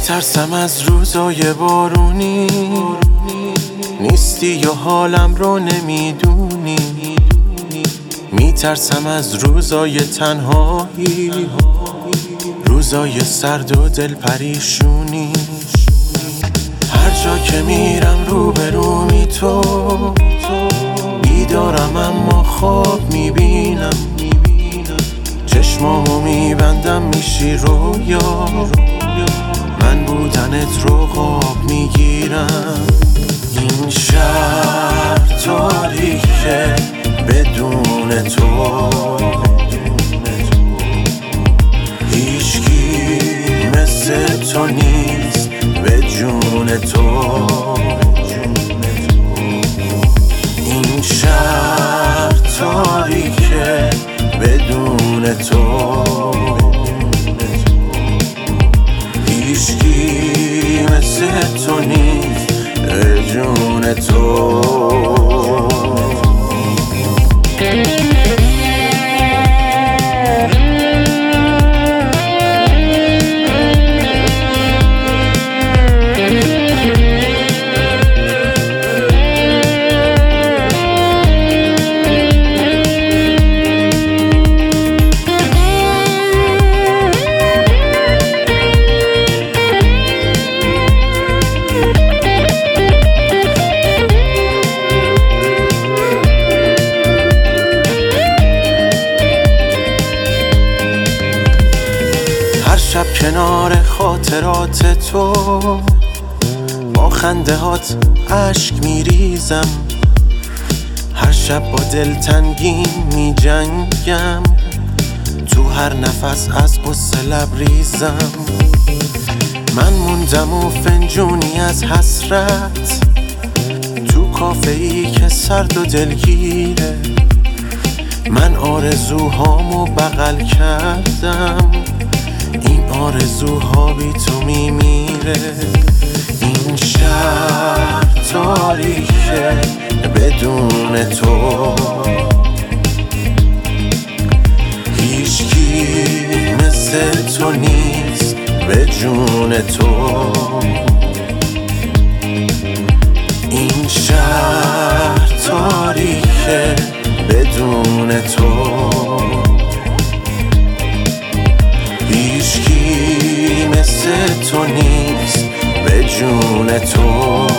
میترسم از روزای بارونی، نیستی یا حالم رو نمیدونی. میترسم از روزای تنهایی، روزای سرد و دل پریشونی. هر جا که میرم روبرومی تو، بیدارم اما خواب میبینم. چشمامو میبندم میشی رویا، من بودنت رو خواب میگیرم. این شهر تاریکه بدون تو، هیچکی مثل تو نیست به جون تو. این شهر تاریکه بدون تو، هیچکی مثل تو نیست به جون تو. شب کنار خاطرات تو، با خنده هات عشق میریزم. هر شب با دلتنگی میجنگم، تو هر نفس از غصه لبریزم. من موندم و فنجونی از حسرت، تو کافه ای که سرد و دلگیره. من آرزوهامو بغل کردم، این آرزوها بی تو میمیره. این شهر تاریکه بدون تو، هیچکی مثل تو نیست به جون تو. این شهر تاریکه بدون تو، هیچکی مثل تو نیست به جون تو.